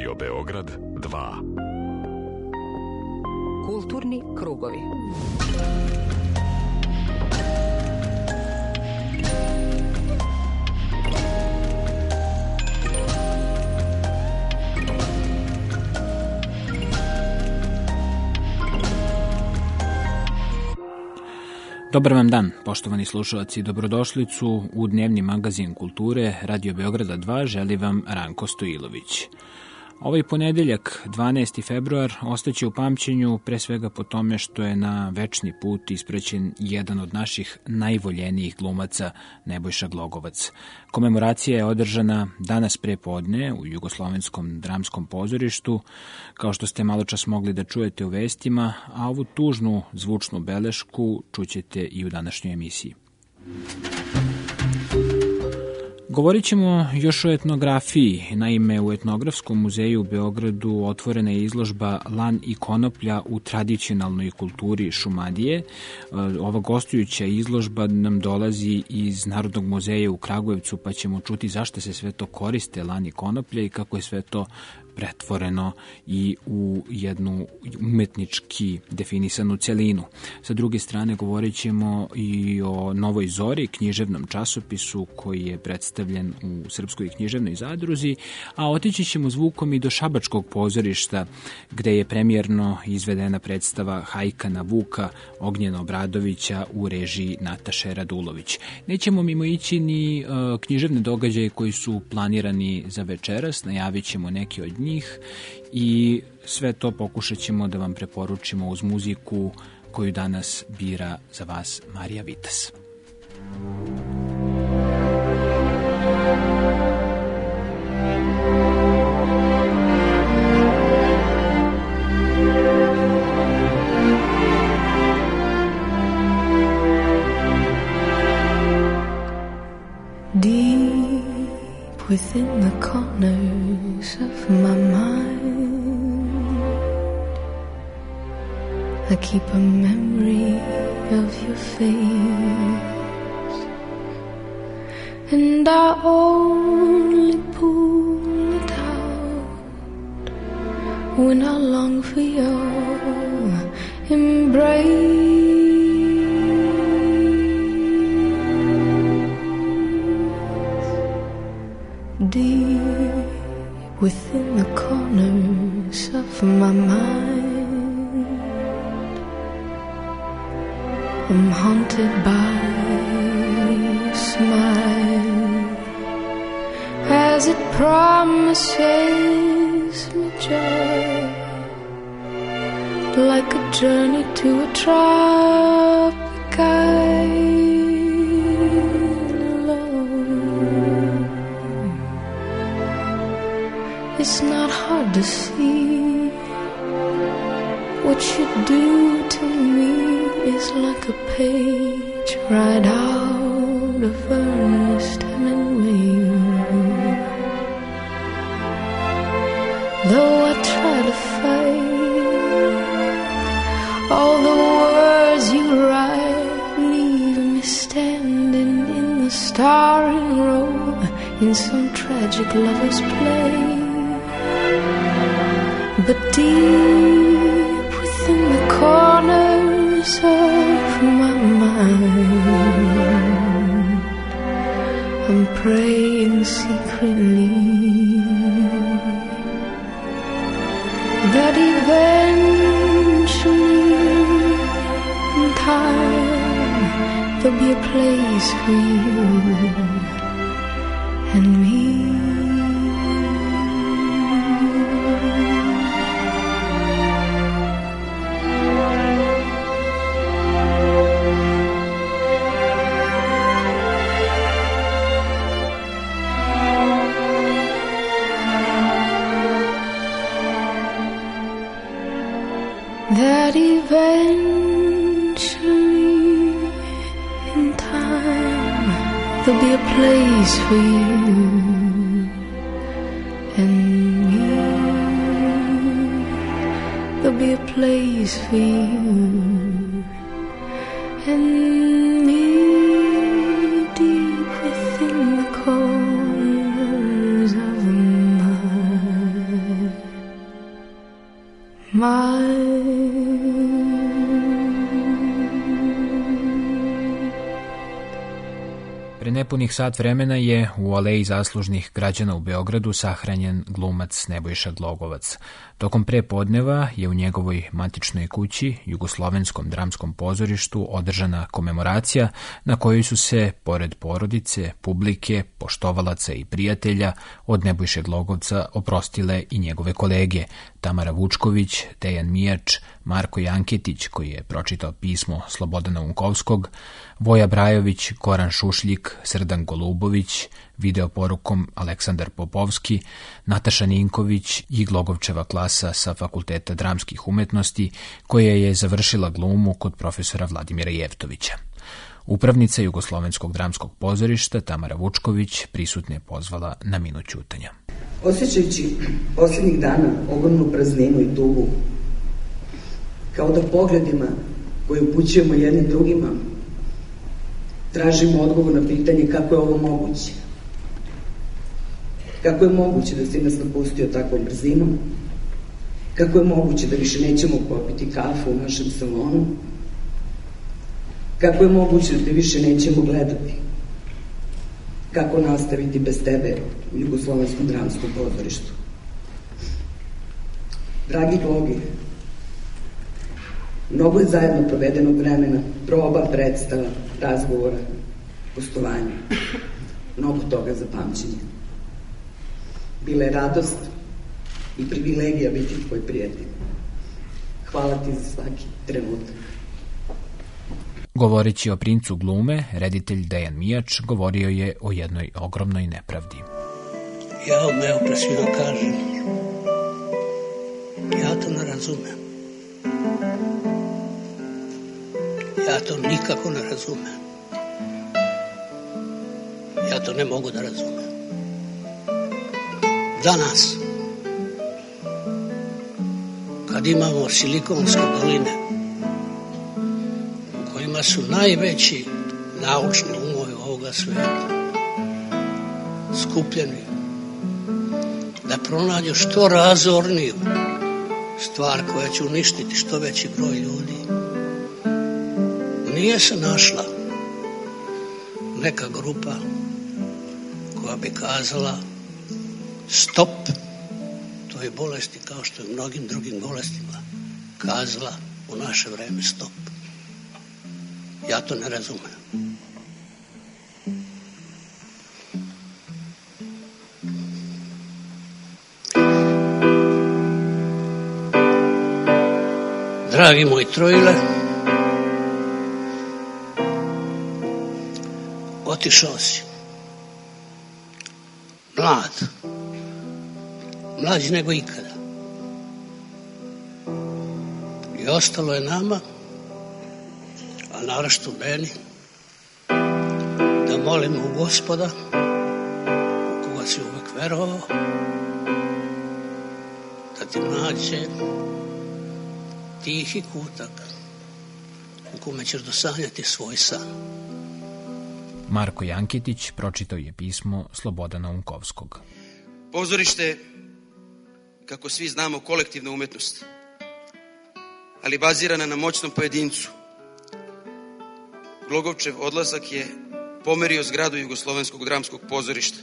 Radio Beograd 2. Kulturni krugovi. Dobar vam dan, poštovani slušalci, dobrodošlicu u dnevni magazin kulture Radio Beograda 2, želi vam Ranko Stojilović. Ovaj ponedeljak, 12. februar, ostaće u pamćenju pre svega po tome što je na večni put ispraćen jedan od naših najvoljenijih glumaca, Nebojša Glogovac. Komemoracija je održana danas pre podne u Jugoslovenskom dramskom pozorištu, kao što ste malo čas mogli da čujete u vestima, a ovu tužnu zvučnu belešku čućete i u današnjoj emisiji. Govorit ćemo još o etnografiji. Naime, u Etnografskom muzeju u Beogradu otvorena je izložba Lan i konoplja u tradicionalnoj kulturi Šumadije. Ova gostujuća izložba nam dolazi iz Narodnog muzeja u Kragujevcu, pa ćemo čuti zašto se sve to koriste, lan i konoplja, i kako je sve to pretvoreno i u jednu umetnički definisanu celinu. Sa druge strane, govorit ćemo i o Novoj Zori, književnom časopisu koji je predstavljen u Srpskoj književnoj zadruzi, a otići ćemo zvukom i do Šabačkog pozorišta, gde je premijerno izvedena predstava Hajka na Vuka Ognjena Obradovića u režiji Nataše Radulović. Nećemo mimo ići ni književne događaje koji su planirani za večeras, najavit ćemo neki od njih i sve to pokušat ćemo da vam preporučimo uz muziku koju danas bira za vas Marija Vitas. Deep within the corners of my mind, I keep a memory of your face, and I only pull it out when I long for your embrace. Deep within the corners of my mind, I'm haunted by your smile as it promises me joy, like a journey to a tropic island. It's not hard to see what you do to me is like a page right out of Ernest Hemingway. Though I try to fight, all the words you write leave me standing in the starring row in some tragic lover's play. But deep within the corners of my mind, I'm praying secretly that eventually in time there'll be a place for you and me. That eventually in time there'll be a place for you and me. There'll be a place for you and me, deep within the corners of my mind. Pre nepunih sat vremena je u Aleji zaslužnih građana u Beogradu sahranjen glumac Nebojša Glogovac. Tokom prepodneva je u njegovoj matičnoj kući, Jugoslovenskom dramskom pozorištu, održana komemoracija na kojoj su se, pored porodice, publike, poštovalaca i prijatelja, od Nebojše Glogovca oprostile i njegove kolege Tamara Vučković, Dejan Mijač, Marko Janketić, koji je pročitao pismo Slobodana Unkovskog, Voja Brajović, Goran Šušljik, Srdan Golubović, videoporukom Aleksandar Popovski, Nataša Ninković i Glogovčeva klasa sa Fakulteta dramskih umetnosti, koja je završila glumu kod profesora Vladimira Jevtovića. Upravnica Jugoslovenskog dramskog pozorišta Tamara Vučković prisutne je pozvala na minut ćutanja. Osjećajući posljednjih dana ogromnu prazninu i tugu, kao da pogledima koje upućujemo jednim drugima, tražimo odgovor na pitanje kako je ovo moguće. Kako je moguće da si nas napustio takvom brzinom? Kako je moguće da više nećemo popiti kafu u našem salonu? Kako je moguće da te više nećemo gledati? Kako nastaviti bez tebe u Jugoslovenskom dramskom pozorištu? Dragi Glogi, mnogo je zajedno provedenog vremena, proba, predstava, razgovora, gostovanja. Mnogo toga za pamćenje. Bila je radost i privilegija biti tvoj prijatelj. Hvala ti za svaki trenutak. Govoreći o princu glume, reditelj Dejan Mijač govorio je o jednoj ogromnoj nepravdi. Ja vam evo pre svima kažem, ja to ne razumem. Ja to nikako ne razumem. Ja to ne mogu da razumem. Danas, kad imamo Silikonske doline, u kojima su najveći naučni umovi ovoga sveta skupljeni da pronađu što razorniju stvar koja će uništiti što veći broj ljudi, nije se našla neka grupa koja bi kazala stop toj bolesti, kao što je mnogim drugim bolestima kazala u naše vreme stop. Ja to ne razumem. Dragi moj Trojile, otišao si. Mlađi nego ikada. I ostalo je nama, a naročito meni, da molimo u Gospoda, u koga si uvek verovao, da ti nađe tihi kutak u kome ćeš dosanjati svoj san. Marko Janketić pročitao je pismo Slobodana Unkovskog. Pozorište, kako svi znamo, kolektivna umetnost, ali bazirana na moćnom pojedincu. Glogovčev odlazak je pomerio zgradu Jugoslovenskog dramskog pozorišta.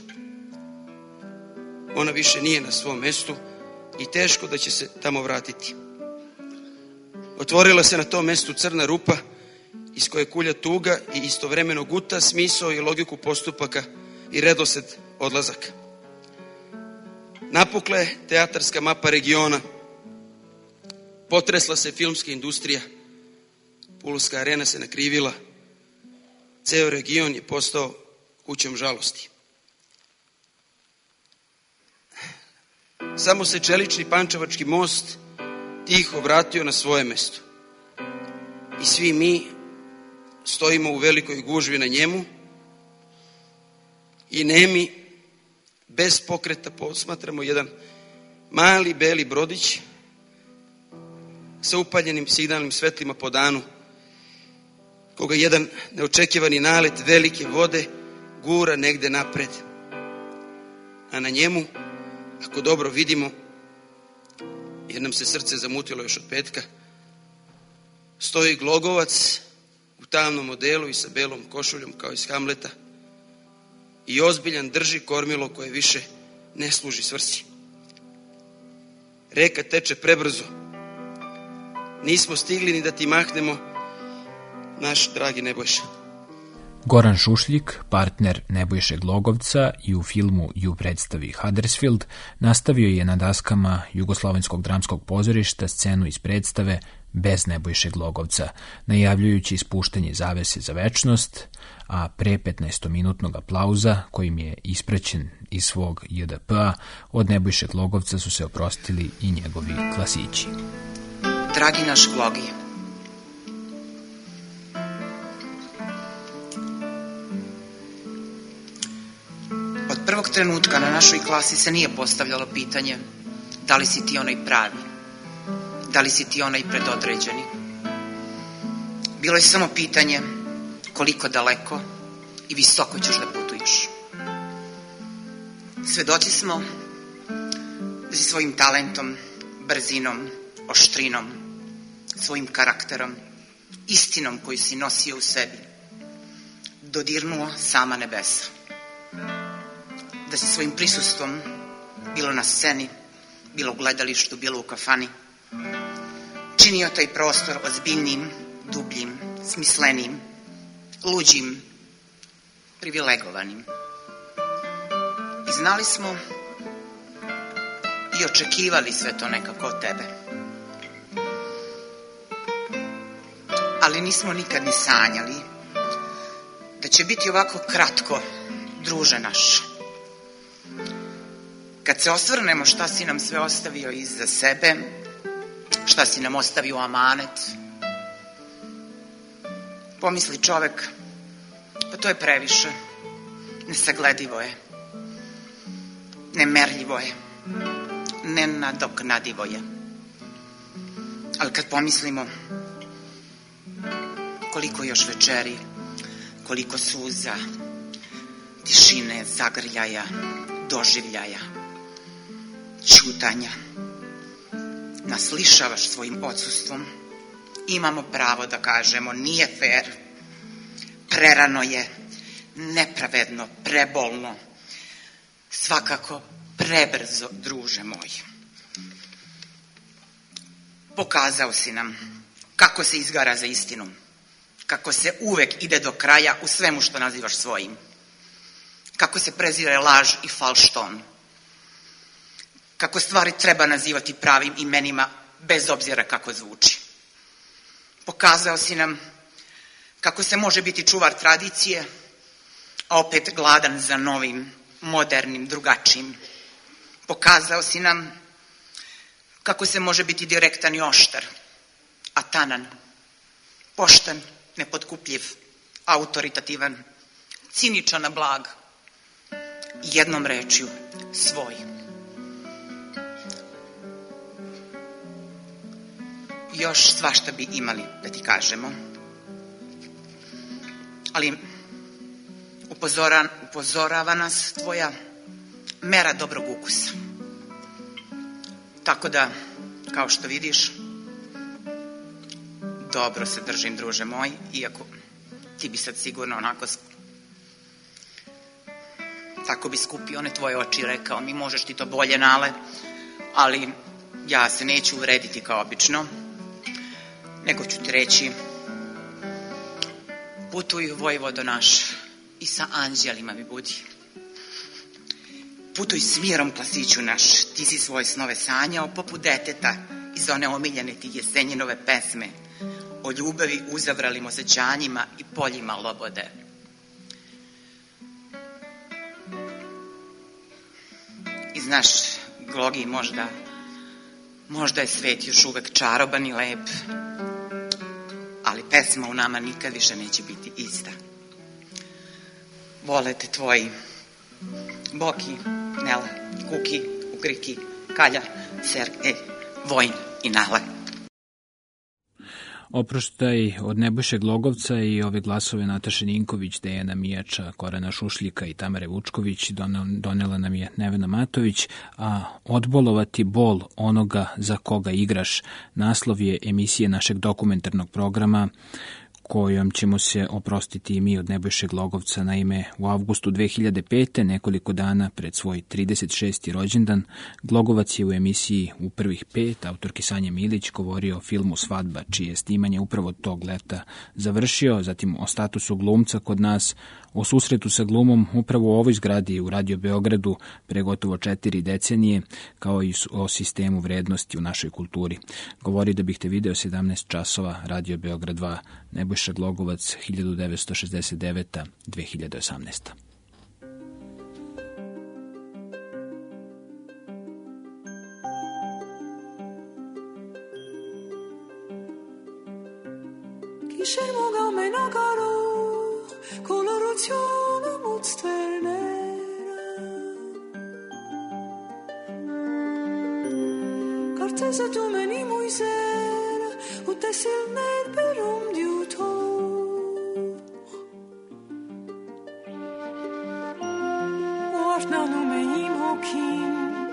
Ona više nije na svom mestu i teško da će se tamo vratiti. Otvorila se na tom mestu crna rupa iz koje kulja tuga i istovremeno guta smisao i logiku postupaka i redosled odlazaka. Napukla je teatarska mapa regiona, potresla se filmska industrija, Pulska arena se nakrivila, ceo region je postao kućom žalosti. Samo se čelični pančevački most tiho vratio na svoje mesto. I svi mi stojimo u velikoj gužvi na njemu i nemi, bez pokreta posmatramo jedan mali beli brodić sa upaljenim signalnim svetlima po danu, koga jedan neočekivani nalet velike vode gura negde napred. A na njemu, ako dobro vidimo, jer nam se srce zamutilo još od petka, stoji Glogovac u tamnom odelu i sa belom košuljom kao iz Hamleta, i ozbiljan drži kormilo koje više ne služi svrsi. Reka teče prebrzo. Nismo stigli ni da ti mahnemo, naš dragi Nebojša. Goran Šušljik, partner Nebojše Glogovca i u filmu i u predstavi Huddersfield, nastavio je na daskama Jugoslovenskog dramskog pozorišta scenu iz predstave bez Nebojše Glogovca, najavljujući ispuštanje zavese za večnost, a pre 15-minutnog aplauza, kojim je ispraćen iz svog JDP-a, od Nebojše Glogovca su se oprostili i njegovi klasići. Dragi naš Glogi, od prvog trenutka na našoj klasi se nije postavljalo pitanje da li si ti onaj pravi, da li si ti onaj predodređeni. Bilo je samo pitanje koliko daleko i visoko ćeš da putuješ. Svedoci smo da si svojim talentom, brzinom, oštrinom, svojim karakterom, istinom koju si nosio u sebi, dodirnuo sama nebesa. Da si svojim prisustvom, bilo na sceni, bilo u gledalištu, bilo u kafani, činio taj prostor ozbiljnim, dubljim, smislenim, luđim, privilegovanim. I znali smo i očekivali sve to nekako od tebe. Ali nismo nikad ni sanjali da će biti ovako kratko, druže naš. Kad se osvrnemo šta si nam sve ostavio iza sebe, šta si nam ostavio u amanet, pomisli čovek, pa to je previše, nesagledivo je, nemerljivo je, nenadoknadivo je. Ali kad pomislimo koliko još večeri, koliko suza, tišine, zagrljaja, doživljaja, ćutanja nas lišavaš svojim odsustvom, imamo pravo da kažemo nije fer, prerano je, nepravedno, prebolno, svakako prebrzo, druže moj. Pokazao si nam kako se izgara za istinu, kako se uvek ide do kraja u svemu što nazivaš svojim, kako se prezire laž i falšton, kako stvari treba nazivati pravim imenima bez obzira kako zvuči. Pokazao si nam kako se može biti čuvar tradicije, a opet gladan za novim, modernim, drugačijim. Pokazao si nam kako se može biti direktan i oštar, a tanan, pošten, nepotkupljiv, autoritativan, ciničan, a blag, jednom rečju svoj. Još svašta bi imali da ti kažemo, ali upozorava nas tvoja mera dobrog ukusa. Tako da, kao što vidiš, dobro se držim, druže moj, iako ti bi sad sigurno onako tako bi skupio one tvoje oči i rekao mi možeš ti to bolje, Nale, ali ja se neću uvrediti kao obično, nego ću ti reći putuj, Vojvodo naš, i sa anđelima mi budi. Putuj s mirom, klasiću naš, ti si svoje snove sanjao poput deteta iz one omiljene ti Jesenjinove pesme o ljubavi, uzabralim osjećanjima i poljima lobode. I znaš, Glogi, možda je svet još uvek čaroban i lep, ali pesma u nama nikad više neće biti ista. Vole te tvoji Boki, Nela, Kuki, Ukriki, Kalja, Sergej, Vojin i Nale. Oproštaj od Nebojše Glogovca i ove glasove Nataše Ninković, Dejana Mijača, Korana Šušljika i Tamare Vučković donela nam je Nevena Matović, a Odbolovati bol onoga za koga igraš naslov je emisije našeg dokumentarnog programa kojom ćemo se oprostiti i mi od Nebojše Glogovca. Naime, u avgustu 2005. nekoliko dana pred svoj 36. rođendan, Glogovac je u emisiji U prvih 5, autorki Sanje Milić, govorio o filmu Svadba, čije je snimanje upravo tog leta završio, zatim o statusu glumca kod nas, o susretu sa glumom upravo u ovoj zgradi u Radio Beogradu pre gotovo 4 decenije, kao i o sistemu vrednosti u našoj kulturi. Govori da bih te video 17 časova, Radio Beograd 2, Nebojša Glogovac, 1969-2018. Chi scermoga me na caro colorazione mozternera Cartesa tu meni muisera u te silner perum diuto Oartna nume im hokim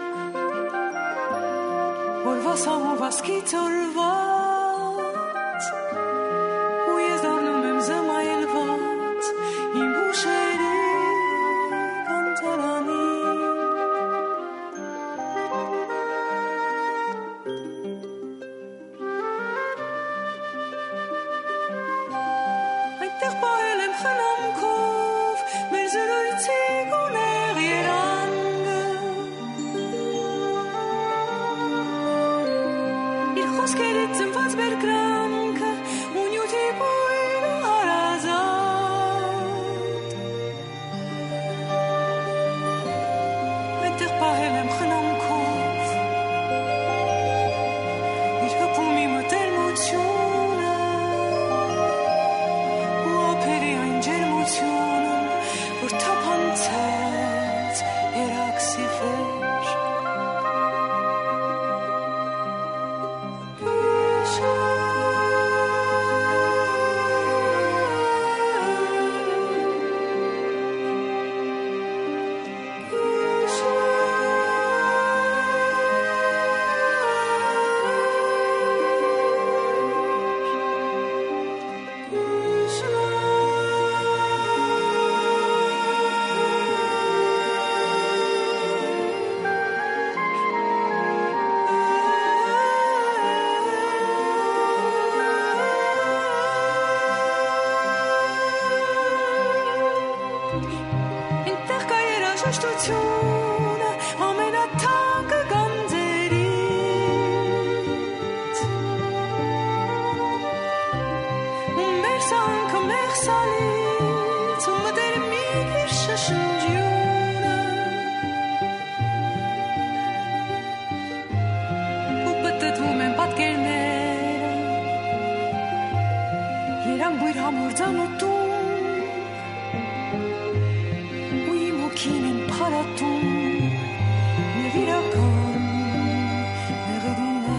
Orva samo vaskit orvat Ujezdor numem zama elvat Im bušeri kantarani Ainter pa elem chenam kov Merzelor tsigoner yerang Il khoskerit zum Fatsbergranke Unyuti buira harazat Ainter pa elem chenam kov Il hapumi motel motiona Uaperi ein germotionen Vor tapanzet eraxifer Stazione amena tag ganzerit Mersan mersalit der mir shashjuna Upetet men pat kelner Yeram buir hamur zanotu Kinin paratun ne virakan ne redine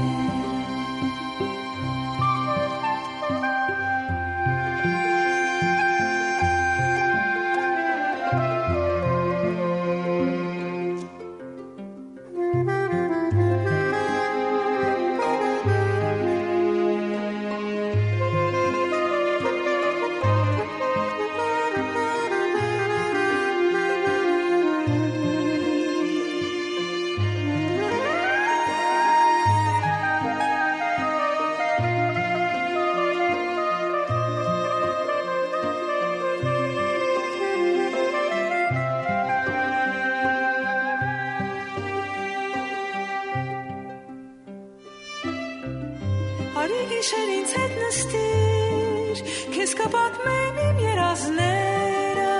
Շերինց հետ նստիր, քեզ կպատմեմ իմ երազները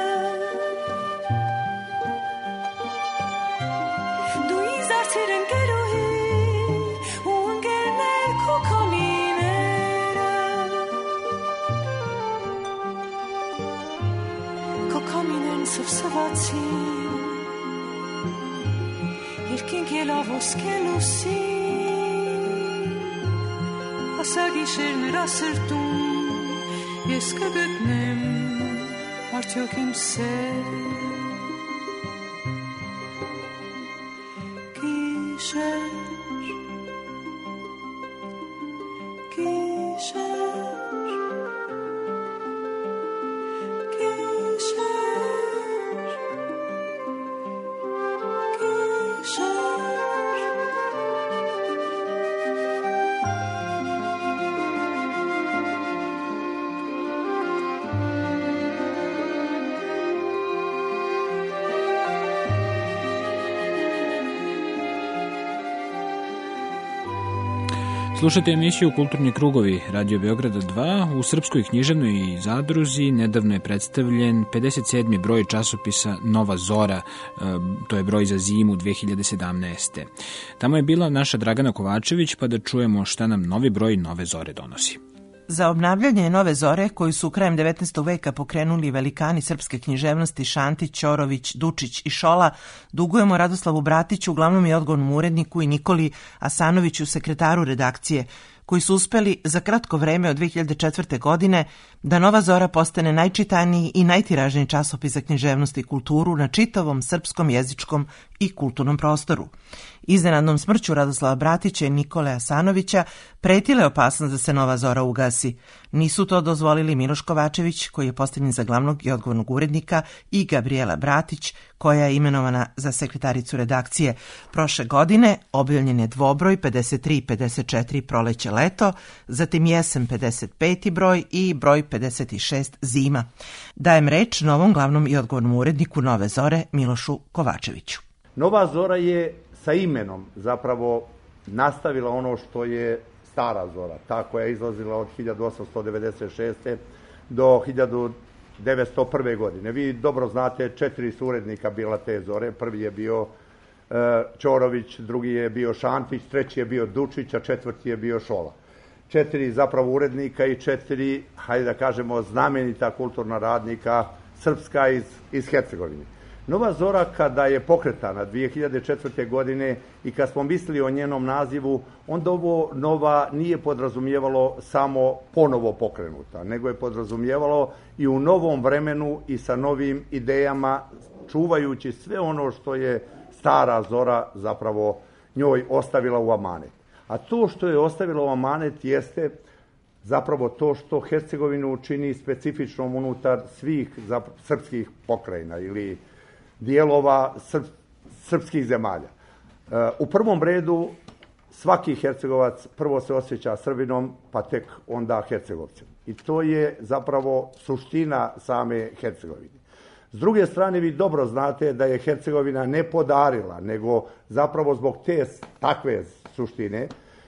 Դու ինձ դարձիր ընկերուհի ու ընկերներ քո քամիները Քո քամիներն սվսվացին Երկինք ելավ ոսկե լուսին Ասագիշեր նրա սրտում ես կգտնեմ արդյոք իմ սեր Գիշեր Գիշեր Slušajte emisiju Kulturni krugovi Radio Beograda 2. U Srpskoj književnoj zadruzi nedavno je predstavljen 57. broj časopisa Nova Zora, to je broj za zimu 2017. Tamo je bila naša Dragana Kovačević, pa da čujemo šta nam novi broj Nove Zore donosi. Za obnavljanje Nove Zore, koju su krajem 19. veka pokrenuli velikani srpske književnosti Šantić, Ćorović, Dučić i Šola, dugujemo Radoslavu Bratiću, glavnom i odgovornom uredniku, i Nikoli Asanoviću, sekretaru redakcije, koji su uspeli za kratko vreme od 2004. godine da Nova Zora postane najčitaniji i najtiražniji časopis za književnost i kulturu na čitavom srpskom jezičkom i kulturnom prostoru. Iznenadnom smrću Radoslava Bratića i Nikole Asanovića pretila je opasnost da se Nova Zora ugasi. Nisu to dozvolili Miloš Kovačević, koji je postavljen za glavnog i odgovornog urednika, i Gabriela Bratić, koja je imenovana za sekretaricu redakcije. Prošle godine objavljen je dvobroj 53 i 54 proleće leto, zatim jesen 55. broj i broj 56 zima. Dajem reč novom glavnom i odgovornom uredniku Nove Zore, Milošu Kovačeviću. Nova Zora je sa imenom zapravo nastavila ono što je Stara Zora, ta koja je izlazila od 1896. do 1901. godine. Vi dobro znate, 4 su urednika bila te Zore. Prvi je bio Ćorović, drugi je bio Šantić, treći je bio Dučić, a četvrti je bio Šola. 4 zapravo urednika i 4, hajde da kažemo, znamenita kulturna radnika srpska iz Hercegovine. Nova Zora, kada je pokretana 2004. godine i kad smo mislili o njenom nazivu, onda ovo Nova nije podrazumijevalo samo ponovo pokrenuta, nego je podrazumijevalo i u novom vremenu i sa novim idejama, čuvajući sve ono što je Stara Zora zapravo njoj ostavila u amanet. A to što je ostavila u amanet jeste zapravo to što Hercegovinu čini specifičnom unutar svih srpskih pokrajina ili dijelova srpskih zemalja. U prvom redu svaki Hercegovac prvo se osjeća Srbinom, pa tek onda Hercegovcem. I to je zapravo suština same Hercegovine. S druge strane, vi dobro znate da je Hercegovina ne podarila, nego zapravo zbog te takve suštine,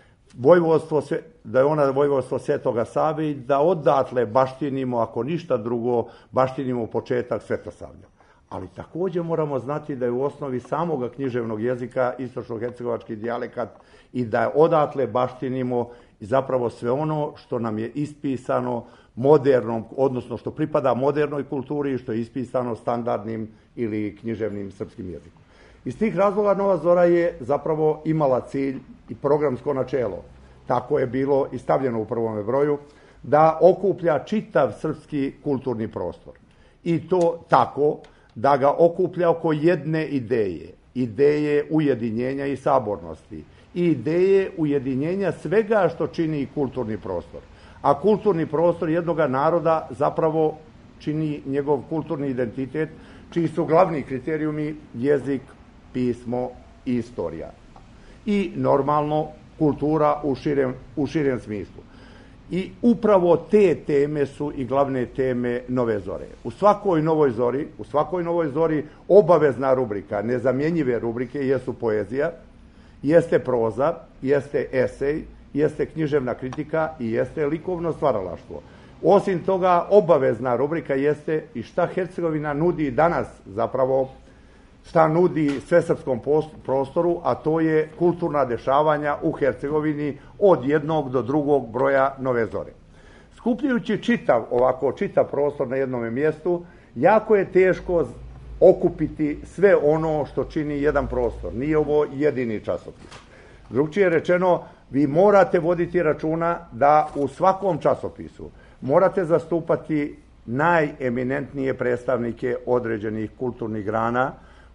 da je ona vojvodstvo Svetoga Save i da odatle baštinimo, ako ništa drugo, baštinimo početak Svetosavlja. Ali također moramo znati da je u osnovi samoga književnog jezika istočno-hercegovački dijalekat i da odatle baštinimo zapravo sve ono što nam je ispisano modernom, odnosno što pripada modernoj kulturi i što je ispisano standardnim ili književnim srpskim jezikom. Iz tih razloga Nova Zora je zapravo imala cilj i programsko načelo, tako je bilo i stavljeno u prvome broju, da okuplja čitav srpski kulturni prostor. I to tako da ga okuplja oko jedne ideje ujedinjenja i sabornosti, i ideje ujedinjenja svega što čini kulturni prostor. A kulturni prostor jednog naroda zapravo čini njegov kulturni identitet, čiji su glavni kriterijumi jezik, pismo i istorija. I normalno kultura u širem smislu. I upravo te teme su i glavne teme Nove Zore. U svakoj novoj zori obavezna rubrika, nezamjenjive rubrike jesu poezija, jeste proza, jeste esej, jeste književna kritika i jeste likovno stvaralaštvo. Osim toga, obavezna rubrika jeste i šta Hercegovina nudi danas, zapravo šta nudi svesrpskom prostoru, a to je kulturna dešavanja u Hercegovini od jednog do drugog broja Nove Zore. Skupljajući čitav prostor na jednom mjestu, jako je teško okupiti sve ono što čini jedan prostor. Nije ovo jedini časopis. Drugčije rečeno, vi morate voditi računa da u svakom časopisu morate zastupati najeminentnije predstavnike određenih kulturnih grana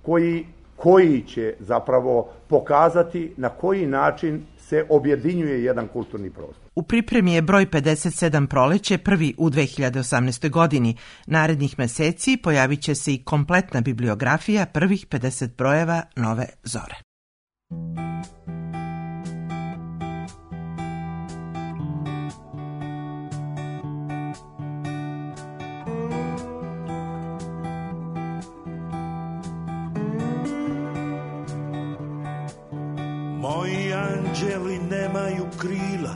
koji će zapravo pokazati na koji način se objedinjuje jedan kulturni prostor. U pripremi je broj 57 proleće, prvi u 2018. godini. Narednih meseci pojavit će se i kompletna bibliografija prvih 50 brojeva Nove Zore. Moj anđeli nemaju krila,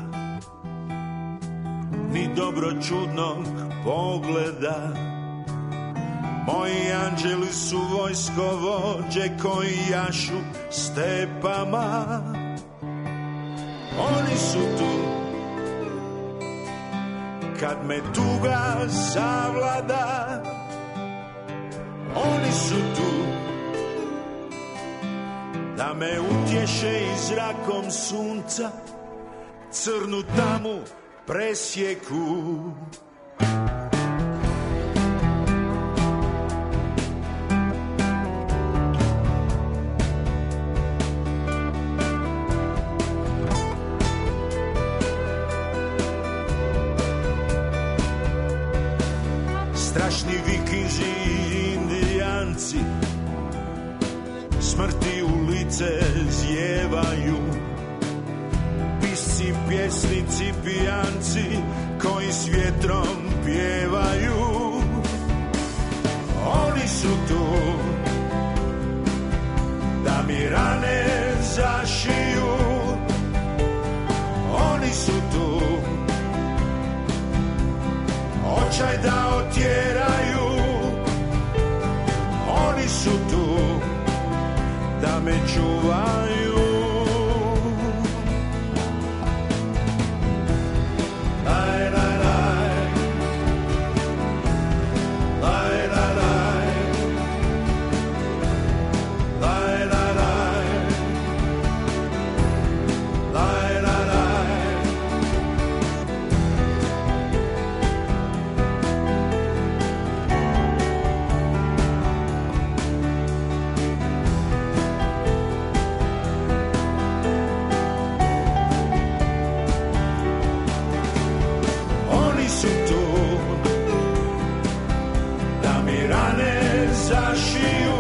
ni dobro čudnog pogleda. Moji anđeli su vojskovođe koji jašu stepama. Oni su tu kad me tuga zavlada. Oni su tu da me utješe i zrakom sunca crnu tamu presjeku. Strašni vikinzi i indijanci smrti u lice zjevaju. Pisci, pjesnici, pijanci koji s vjetrom pjevaju. Oni su tu da mi rane zašiju. Oni su tu očaj da otjeraju. Oni su tu da me čuvaju. Laj, laj, laj. Laj, laj, laj. Laj, laj, laj. Laj, laj, laj. Oni su tu da mi rane zašiju.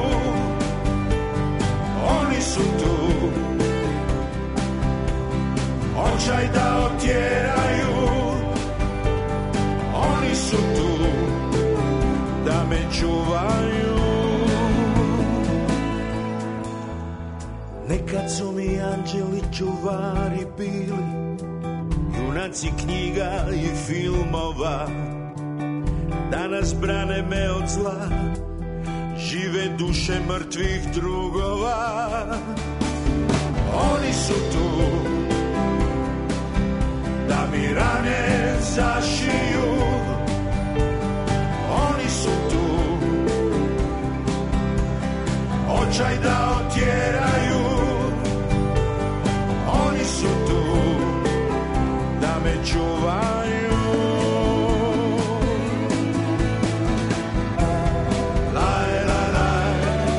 Oni su tu očaj da otjeraju. Oni su tu da me čuvaju. Nekad su mi anđeli čuvari bili, junaci knjiga i filmova. Danas brane me od zla, žive duše mrtvih drugova. Oni su tu da mi rane zašiju. Oni su tu očaj da otjeraju. Oni su tu da me čuvaju. Laj, laj, laj.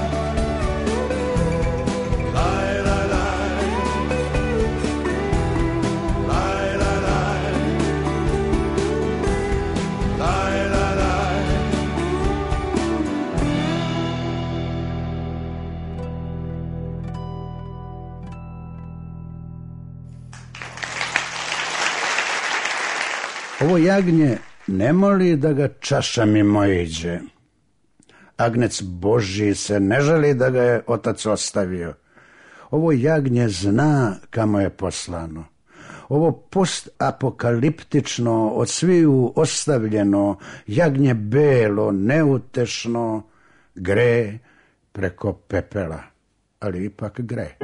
Laj, laj, laj. Laj, laj, laj. Laj, laj, laj. Ovo jagnje ne moli da ga čaša mimo iđe. Agnec Božji se ne žali da ga je otac ostavio. Ovo jagnje zna kamo je poslano. Ovo postapokaliptično, od sviju ostavljeno, jagnje belo, neutešno, gre preko pepela, ali ipak gre.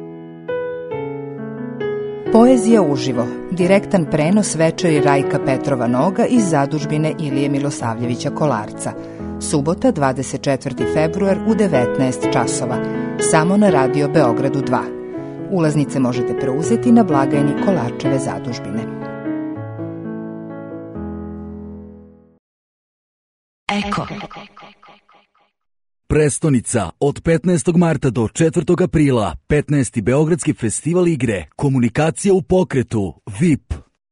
Poezija uživo. Direktan prenos večeri Rajka Petrova Noga iz zadužbine Ilije Milosavljevića Kolarca. Subota, 24. februar u 19 časova. Samo na Radio Beogradu 2. Ulaznice možete preuzeti na blagajni Kolarčeve zadužbine. Eko. Prestonica od 15. marta do 4. aprila, 15. Beogradski festival igre, komunikacija u pokretu, VIP.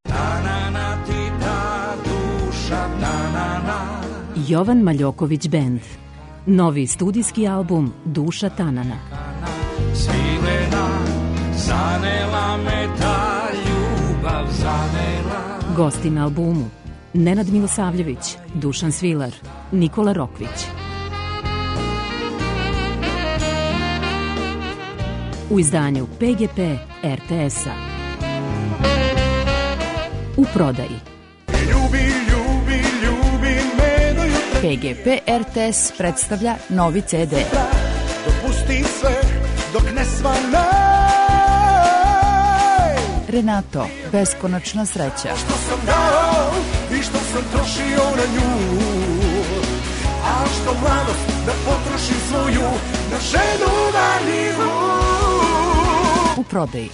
Jovan Maljoković Band. Novi studijski album Duša Tanana. Svilena, zanela me ta ljubav, zanela. Gosti na albumu: Nenad Milosavljević, Dušan Svilar, Nikola Rokvić. u izdanju PGP RTS-a. U prodaji. PGP RTS predstavlja novi CD. Dopusti sve dok ne svane. Renato, beskonačna sreća. Što sam dao i što sam trošio na nju, a što mladost da potrošim svoju na ženu marljivu. U prodaji.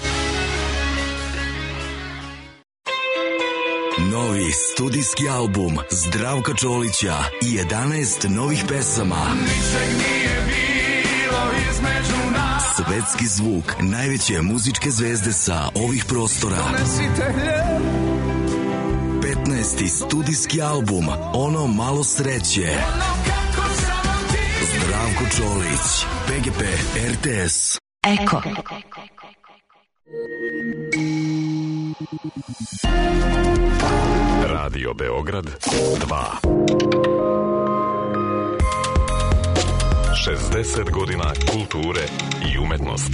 Novi studijski album Zdravka Čolića i 11 novih pesama. Ničeg nije bilo između nas. Svetski zvuk najveće muzičke zvezde sa ovih prostora. 15. studijski album Ono malo sreće. Zdravko Čolić, PGP RTS. Eko. Radio Beograd 2. 60 godina kulture i umetnosti.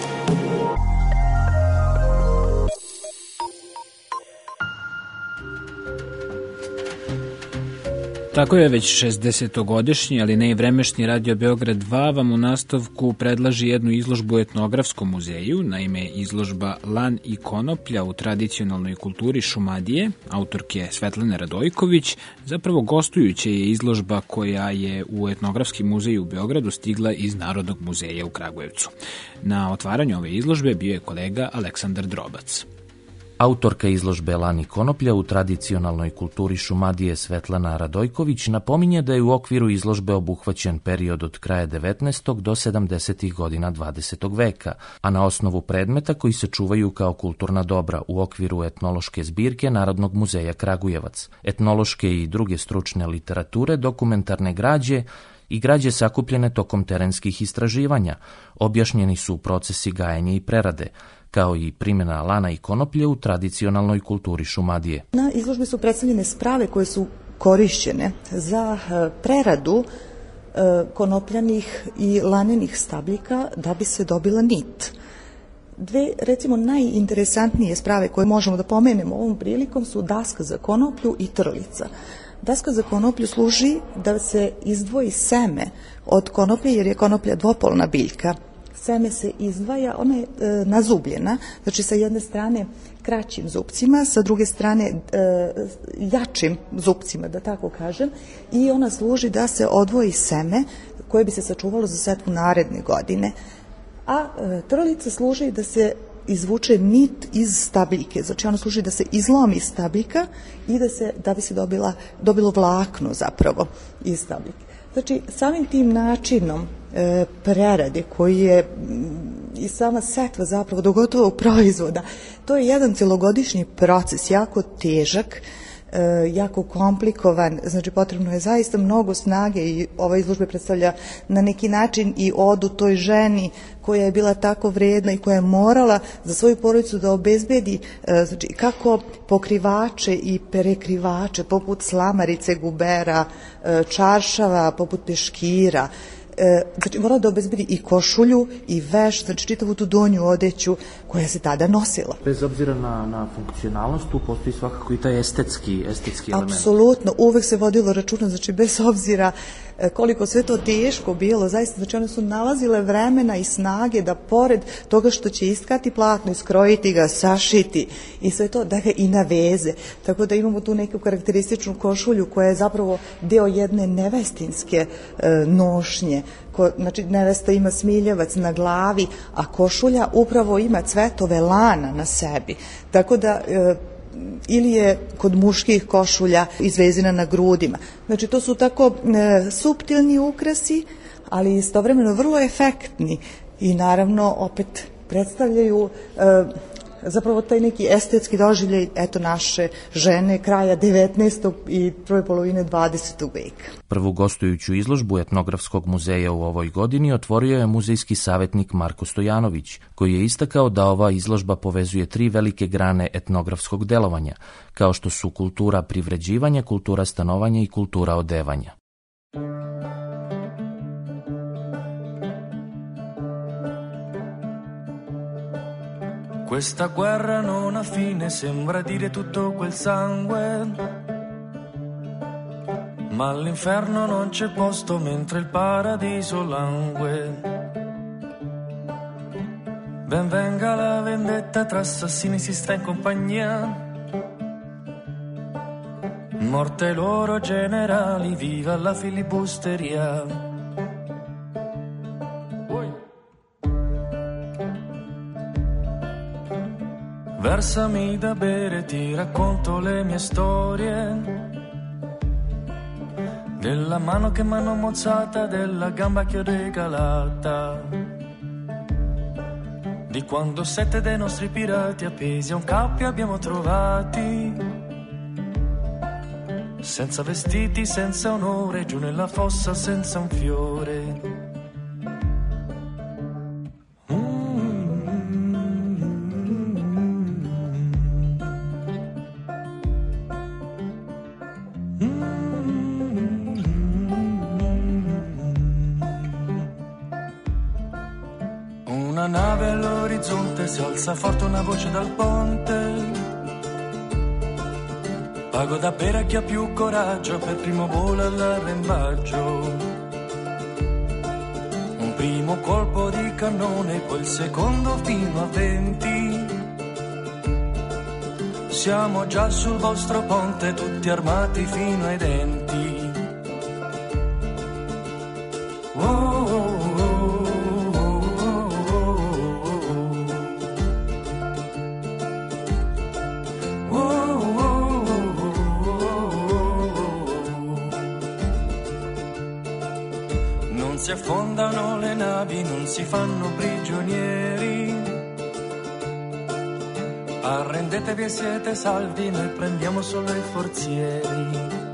Tako je, već 60-godišnji, ali ne i vremešni Radio Beograd 2 vam u nastavku predlaži jednu izložbu u etnografskom muzeju, naime izložba Lan i konoplja u tradicionalnoj kulturi Šumadije, autorke Svetlane Radojković. Zapravo gostujuća je izložba koja je u etnografski muzej u Beogradu stigla iz Narodnog muzeja u Kragujevcu. Na otvaranju ove izložbe bio je kolega Aleksandar Drobac. Autorka izložbe Lan i konoplja u tradicionalnoj kulturi Šumadije Svetlana Radojković napominje da je u okviru izložbe obuhvaćen period od kraja 19. do 70. godina 20. veka, a na osnovu predmeta koji se čuvaju kao kulturna dobra u okviru etnološke zbirke Narodnog muzeja Kragujevac, etnološke i druge stručne literature, dokumentarne građe i građe sakupljene tokom terenskih istraživanja. Objašnjeni su procesi gajenja i prerade, kao i primjena lana i konoplje u tradicionalnoj kulturi Šumadije. Na izložbi su predstavljene sprave koje su korišćene za preradu konopljanih i lanenih stabljika da bi se dobila nit. Dve, recimo, najinteresantnije sprave koje možemo da pomenemo ovom prilikom su daska za konoplju i trlica. Daska za konoplju služi da se izdvoji seme od konoplje, jer je konoplja dvopolna biljka. Seme se izdvaja, ona je nazubljena, znači sa jedne strane kraćim zupcima, sa druge strane jačim zupcima, da tako kažem, i ona služi da se odvoji seme koje bi se sačuvalo za setvu naredne godine. A trlica služi da se izvuče nit iz stabljike, znači ona služi da se izlomi stabljika i da bi se dobilo vlakno zapravo iz stabljike. Znači, samim tim načinom prerade koji je i sama setva zapravo do gotovog proizvoda, to je jedan celogodišnji proces, jako težak, jako komplikovan, znači potrebno je zaista mnogo snage i ova izložba predstavlja na neki način i odu toj ženi koja je bila tako vredna i koja je morala za svoju porodicu da obezbedi znači, kako pokrivače i prekrivače poput slamarice, gubera, čaršava, poput peškira. Znači mora da obezbedi i košulju i veš, znači čitavu tu donju odeću koja se tada nosila. Bez obzira na funkcionalnost, tu postoji svakako i taj estetski element. Apsolutno, uvek se vodilo računa, znači bez obzira koliko sve to teško bilo, zaista, znači one su nalazile vremena i snage da pored toga što će istkati platno, iskrojiti ga, sašiti i sve to, da ga i naveze. Tako da imamo tu neku karakterističnu košulju koja je zapravo deo jedne nevestinske nošnje. Znači nevesta ima smiljavac na glavi, a košulja upravo ima cvetove lana na sebi. Tako da ili je kod muških košulja izvezina na grudima. Znači to su tako suptilni ukrasi, ali istovremeno vrlo efektni i naravno opet predstavljaju zapravo taj neki estetski doživljaj eto naše žene kraja 19. i prve polovine 20. veka. Prvu gostujuću izložbu etnografskog muzeja u ovoj godini otvorio je muzejski savjetnik Marko Stojanović, koji je istakao da ova izložba povezuje 3 velike grane etnografskog delovanja, kao što su kultura privređivanja, kultura stanovanja i kultura odevanja. Questa guerra non ha fine, sembra dire tutto quel sangue, ma all'inferno non c'è posto mentre il paradiso langue. Ben venga la vendetta, tra assassini si sta in compagnia. Morte ai loro generali, viva la filibusteria. Versami da bere, ti racconto le mie storie, della mano che m'hanno mozzata, della gamba che ho regalata, di quando 7 dei nostri pirati appesi a un cappio abbiamo trovati, senza vestiti, senza onore, giù nella fossa senza un fiore. Una nave all'orizzonte, si alza forte una voce dal ponte. Pago da bere a chi ha più coraggio, per primo volo all'arrembaggio. Un primo colpo di cannone, poi il secondo fino a 20. Siamo già sul vostro ponte, tutti armati fino ai denti. Oh, oh, si affondano le navi, non si fanno prigionieri. Arrendetevi e siete salvi, noi prendiamo solo i forzieri.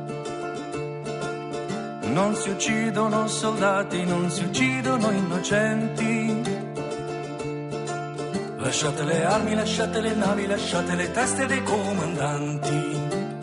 Non si uccidono soldati, non si uccidono innocenti. Lasciate le armi, lasciate le navi, lasciate le teste dei comandanti.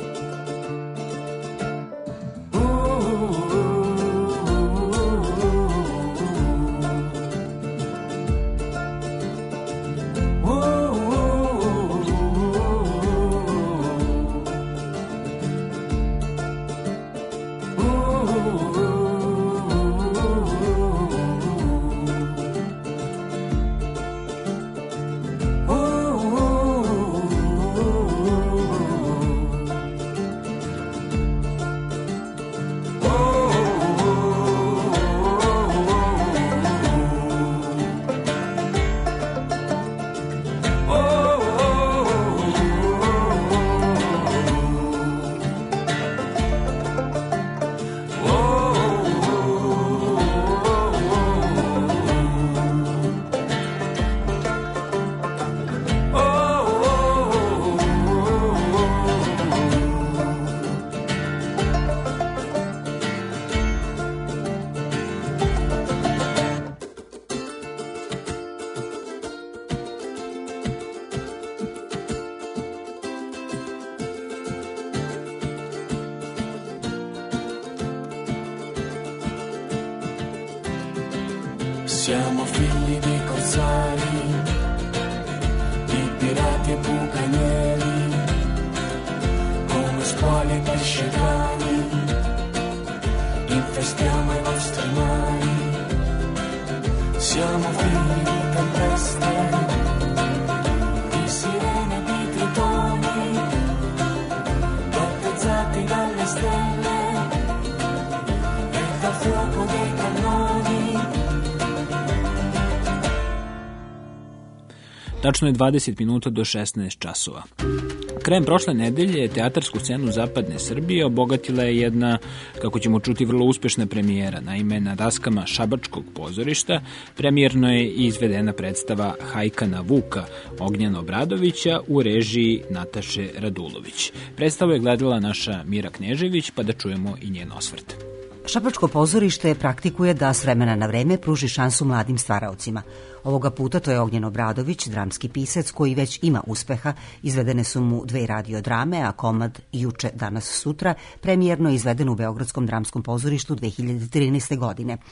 Siamo figli di corsari, di pirati e bucanieri, come squali e pesci cani, infestiamo i vostri mari. Siamo figli di tempeste, di sirene e di tritoni, battezzati dalle stelle e dal fuoco dei cannoni. Tačno je 20 minuta do 16 časova. Krajem prošle nedelje teatarsku scenu zapadne Srbije obogatila je jedna, kako ćemo čuti, vrlo uspešna premijera. Naime, na daskama Šabačkog pozorišta premijerno je izvedena predstava Hajkana Vuka Ognjena Obradovića u režiji Nataše Radulović. Predstavu je gledala naša Mira Knežević, pa da čujemo i njen osvrt. Šabačko pozorište praktikuje da s vremena na vreme pruži šansu mladim stvaraocima. Ovoga puta to je Ognjen Obradović, dramski pisac koji već ima uspeha. Izvedene su mu 2 radiodrame, a komad Juče, danas, sutra premijerno je izveden u Beogradskom dramskom pozorištu 2013. godine.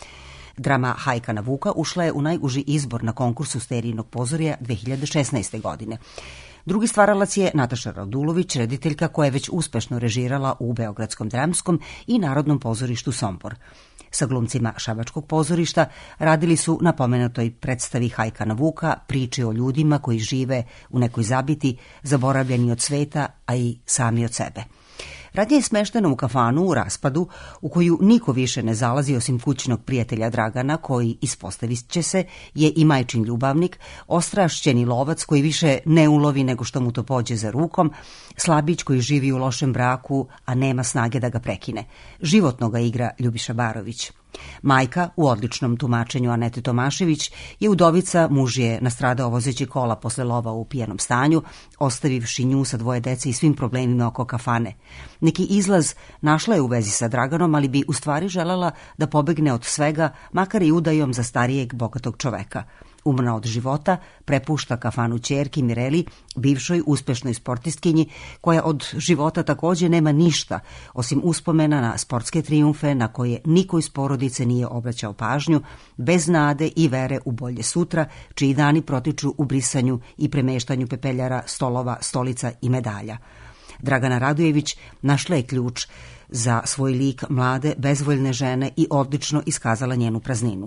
Drama Hajka na Vuka ušla je u najuži izbor na konkursu Sterijnog pozorja 2016. godine. Drugi stvaralac je Nataša Radulović, rediteljka koja je već uspešno režirala u Beogradskom dramskom i Narodnom pozorištu Sombor. Sa glumcima Šabačkog pozorišta radili su na pomenutoj predstavi Hajka na Vuka, priče o ljudima koji žive u nekoj zabiti, zaboravljeni od sveta, a i sami od sebe. Radnja je smeštena u kafanu u raspadu, u koju niko više ne zalazi osim kućnog prijatelja Dragana, koji, ispostavit će se, je i majčin ljubavnik, ostrašćeni lovac koji više ne ulovi nego što mu to pođe za rukom, slabić koji živi u lošem braku, a nema snage da ga prekine. Životno ga igra Ljubiša Barović. Majka, u odličnom tumačenju Anete Tomašević, je udovica, muž je nastradao vozeći kola posle lova u pijanom stanju, ostavivši nju sa 2 dece i svim problemima oko kafane. Neki izlaz našla je u vezi sa Draganom, ali bi u stvari želela da pobegne od svega, makar i udajom za starijeg bogatog čoveka. Umrna od života, prepušta kafanu ćerki Mireli, bivšoj uspešnoj sportistkinji, koja od života takođe nema ništa, osim uspomena na sportske trijumfe na koje niko iz porodice nije obraćao pažnju, bez nade i vere u bolje sutra, čiji dani protiču u brisanju i premeštanju pepeljara, stolova, stolica i medalja. Dragana Radojević našla je ključ za svoj lik mlade, bezvoljne žene i odlično iskazala njenu prazninu.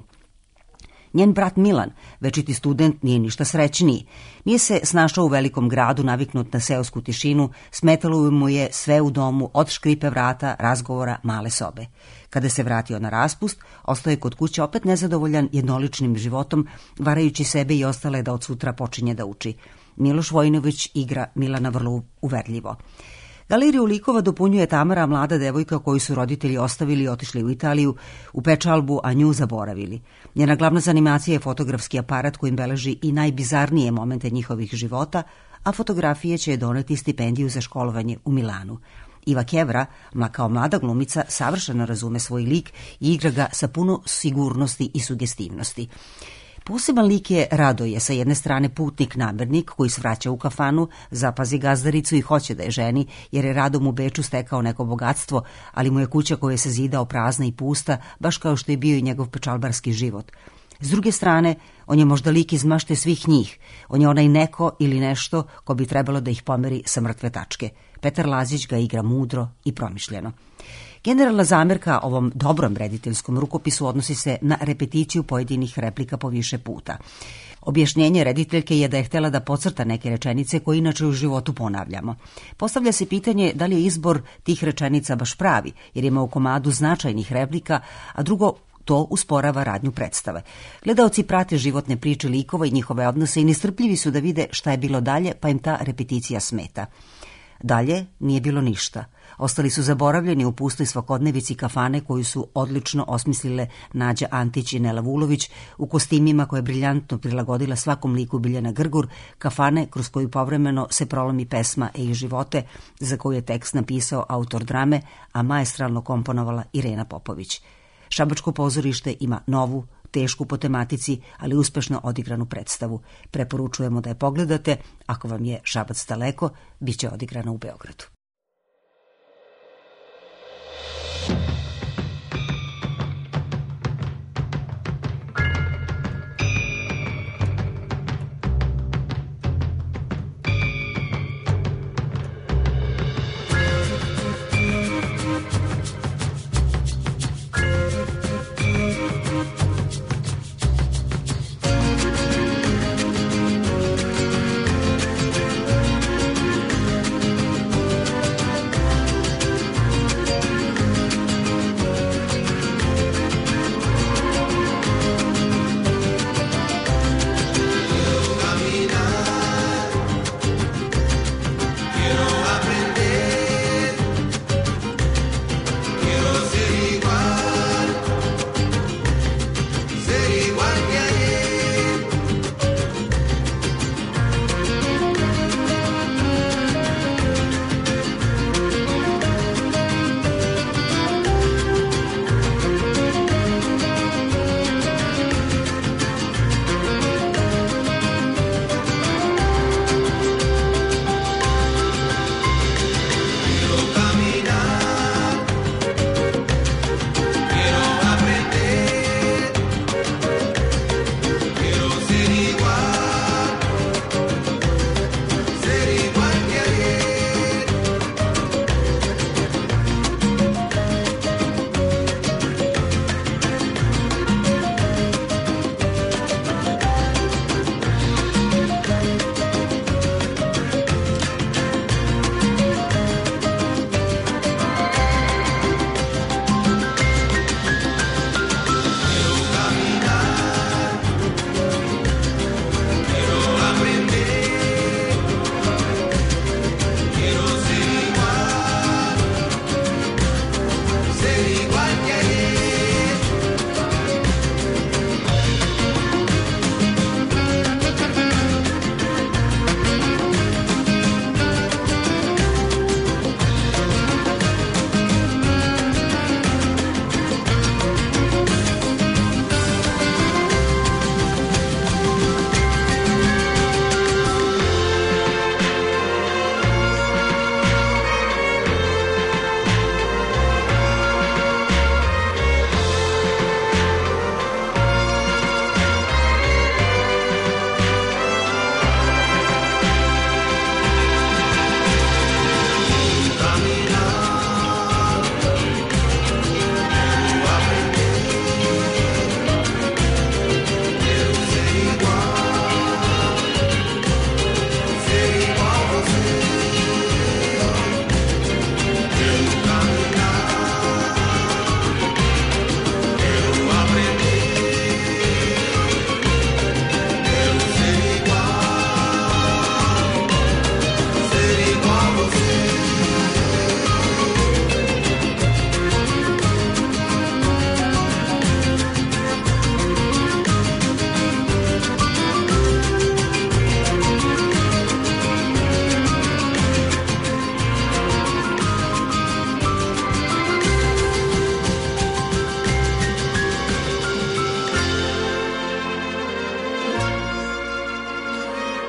Njen brat Milan, večiti student, nije ništa srećniji. Nije se snašao u velikom gradu, naviknut na seosku tišinu, smetalo mu je sve u domu, od škripe vrata, razgovora, male sobe. Kada se vratio na raspust, ostao je kod kuće opet nezadovoljan jednoličnim životom, varajući sebe i ostale da od sutra počinje da uči. Miloš Vojinović igra Milana vrlo uverljivo. Galeriju likova dopunjuje Tamara, mlada devojka koju su roditelji ostavili i otišli u Italiju, u pečalbu, a nju zaboravili. Njena glavna zanimacija je fotografski aparat kojim beleži i najbizarnije momente njihovih života, a fotografije će doneti stipendiju za školovanje u Milanu. Iva Kevra, kao mlada glumica, savršeno razume svoj lik i igra ga sa puno sigurnosti i sugestivnosti. Poseban lik je Radoje, sa jedne strane putnik namernik koji svraća u kafanu, zapazi gazdaricu i hoće da je ženi, jer je radom u Beču stekao neko bogatstvo, ali mu je kuća koja se zidao prazna i pusta, baš kao što je bio i njegov pečalbarski život. S druge strane, on je možda lik iz mašte svih njih, on je onaj neko ili nešto ko bi trebalo da ih pomeri sa mrtve tačke. Petar Lazić ga igra mudro i promišljeno. Generalna zamerka ovom dobrom rediteljskom rukopisu odnosi se na repeticiju pojedinih replika po više puta. Objašnjenje rediteljke je da je htjela da podcrta neke rečenice koje inače u životu ponavljamo. Postavlja se pitanje da li je izbor tih rečenica baš pravi, jer ima u komadu značajnih replika, a drugo, to usporava radnju predstave. Gledaoci prate životne priče likova i njihove odnose i nestrpljivi su da vide šta je bilo dalje, pa im ta repeticija smeta. Dalje nije bilo ništa. Ostali su zaboravljeni u pustoj svakodnevici kafane koju su odlično osmislile Nađa Antić i Nela Vulović u kostimima koje je briljantno prilagodila svakom liku Biljana Grgur, kafane kroz koju povremeno se prolomi pesma i živote, za koju je tekst napisao autor drame, a maestralno komponovala Irena Popović. Šabačko pozorište ima novu, tešku po tematici, ali uspešno odigranu predstavu. Preporučujemo da je pogledate. Ako vam je Šabac daleko, bit će odigrana u Beogradu.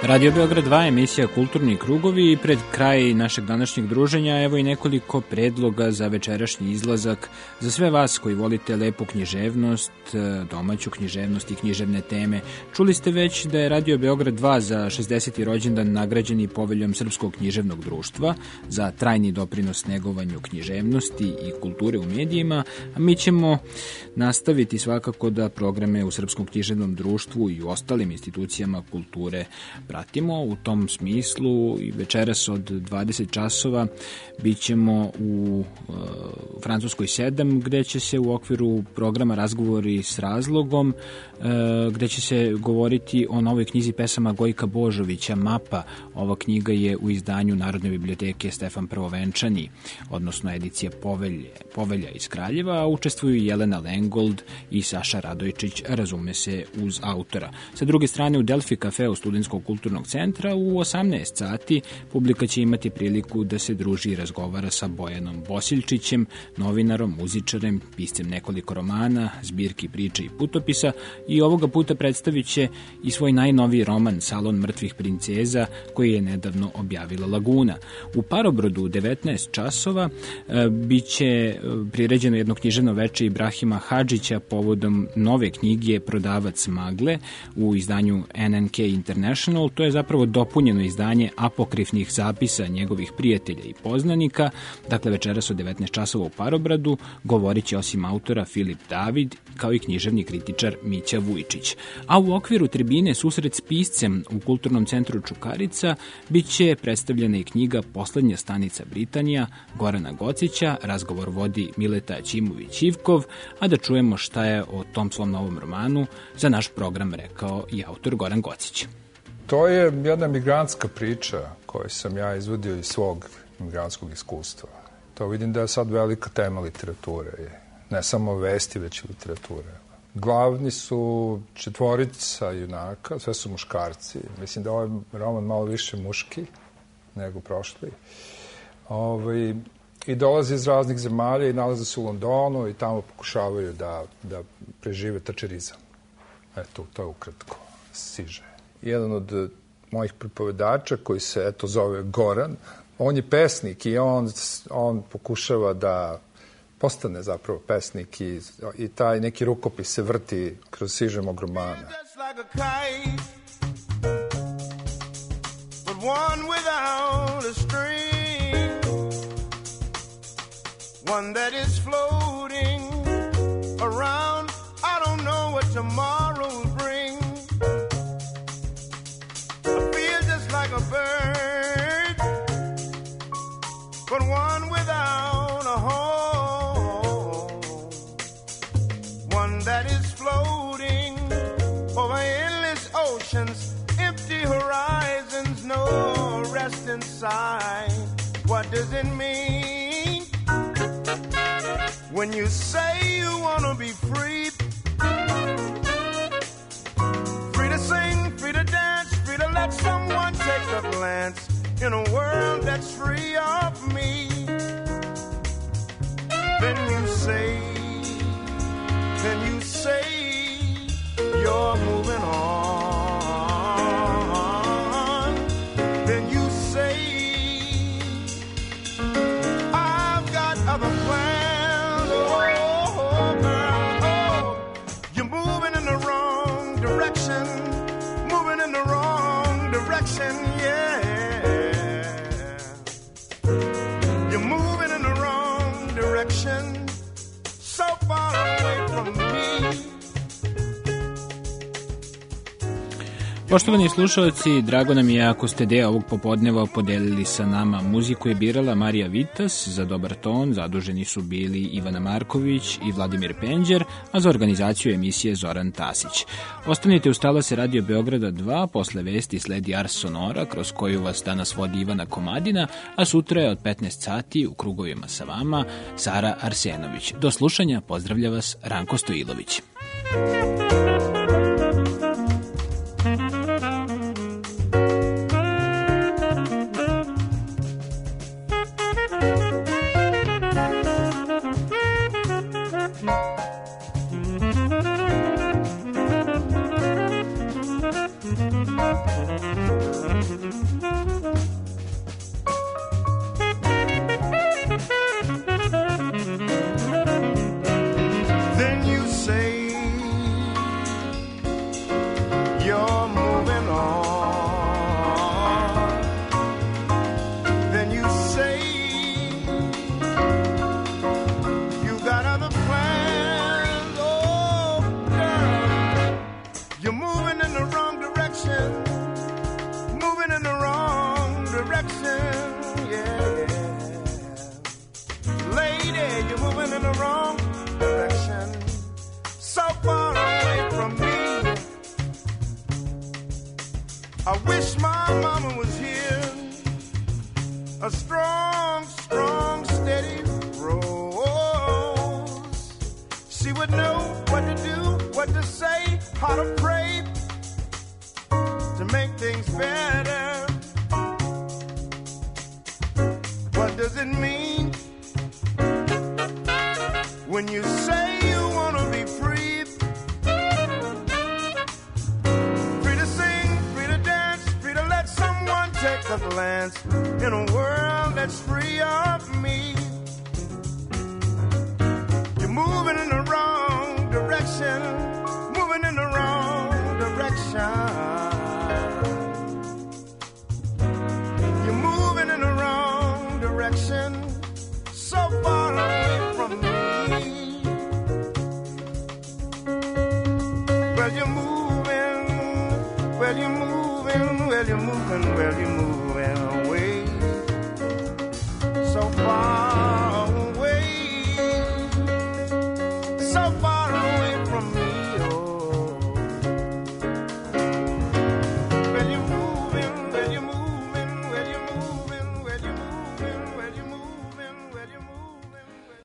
Radio Beograd 2, emisija Kulturni krugovi, i pred kraj našeg današnjeg druženja evo i nekoliko predloga za večerašnji izlazak za sve vas koji volite lepu književnost, domaću književnost i književne teme. Čuli ste već da je Radio Beograd 2 za 60. rođendan nagrađen i poveljom Srpskog književnog društva za trajni doprinos negovanju književnosti i kulture u medijima, a mi ćemo nastaviti svakako da programe u Srpskom književnom društvu i u ostalim institucijama kulture pratimo. U tom smislu i večeras od 20 časova bit ćemo u Francuskoj 7, gde će se u okviru programa Razgovori s razlogom, gde će se govoriti o novoj knjizi pesama Gojka Božovića, Mapa. Ova knjiga je u izdanju Narodne biblioteke Stefan Prvovenčani, odnosno edicija Povelja iz Kraljeva, a učestvuju Jelena Lengold i Saša Radojčić, razume se, uz autora. Sa druge strane, u Delfi kafeu Studentskog kulturnog centra u 18 sati publika će imati priliku da se druži i razgovara sa Bojanom Bosiljčićem, novinarom, muzičarem, piscem nekoliko romana, zbirki priče i putopisa, i ovoga puta predstavit će i svoj najnoviji roman Salon mrtvih princeza, koji je nedavno objavila Laguna. U Parobrodu u 19 časova bit će priređeno jedno književno veče Ibrahima Hadžića povodom nove knjige Prodavac magle u izdanju NNK International. To je zapravo dopunjeno izdanje apokrifnih zapisa njegovih prijatelja i poznanika. Dakle, večeras od 19 časova u Parobradu govorit će osim autora Filip David, kao i književni kritičar Mića Vujčić. A u okviru tribine Susret s piscem u Kulturnom centru Čukarica bit će predstavljena i knjiga Poslednja stanica Britanija Gorana Gocića. Razgovor vodi Mileta Ćimović-Ivkov, a da čujemo šta je o tom svom novom romanu za naš program rekao i autor Goran Gocić. To je jedna migrantska priča koju sam ja izvodio iz svog migrantskog iskustva. To vidim da je sad velika tema literature. Ne samo vesti, već i literature. Glavni su četvorica junaka, sve su muškarci. Mislim da ovaj roman malo više muški nego prošli. I dolaze iz raznih zemalja i nalaze se u Londonu i tamo pokušavaju da prežive tačerizam. Eto, to je ukratko siže. Jedan od mojih pripovedača koji se zove Goran, on je pesnik i on pokušava da postane zapravo pesnik i taj neki rukopis se vrti kroz siže mog romana. One that is floating around, I don't know what tomorrow will bring. I feel just like a bird, but one without a home. One that is floating over endless oceans, empty horizons, no rest inside. What does it mean? When you say you want to be free, free to sing, free to dance, free to let someone take a glance in a world that's free of me, then you say you're moving on, then you say I've got other plans. Poštovani slušalci, drago nam je ako ste deo ovog popodneva podelili sa nama. Muziku je birala Marija Vitas, za dobar ton zaduženi su bili Ivana Marković i Vladimir Penđer, a za organizaciju emisije Zoran Tasić. Ostanite uz talase Radio Beograda 2, posle vesti sledi Ars Sonora, kroz koju vas danas vodi Ivana Komadina, a sutra je od 15 sati u krugovima sa vama Sara Arsenović. Do slušanja, pozdravlja vas Ranko Stojilović. I wish my mama was here. A strong, strong, steady rose. She would know what to do, what to say, how to pray to make things better. What does it mean when you say you want to be free? Free to sing, free to dance, free to let someone take a glance in a world that's free of me.